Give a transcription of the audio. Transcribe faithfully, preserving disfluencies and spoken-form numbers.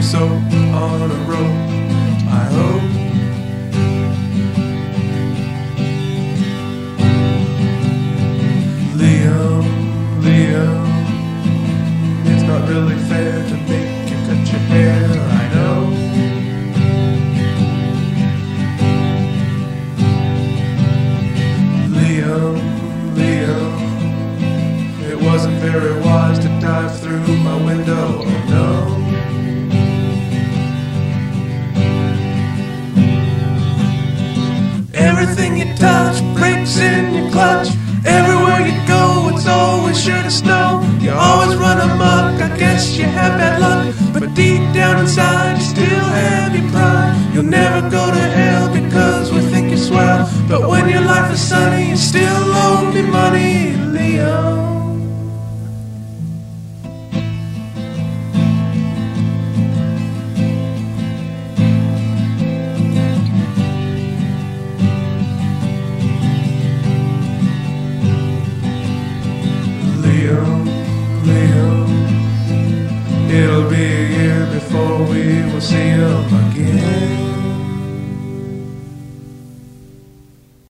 soap on a rope, I hope. Liam, Liam, it's not really fair to make you cut your hair, I know. Liam, Liam, it wasn't very wise to dive through my window, oh no. Everything you touch breaks in your clutch. Everywhere you go, it's always sure to snow. You always run amok, I guess you have bad luck. But deep down inside, you still have your pride. You'll never go to hell because we think you're swell. But when your life is sunny, you still owe me money, Leo. Liam, Liam, it'll be a year before we will see him again.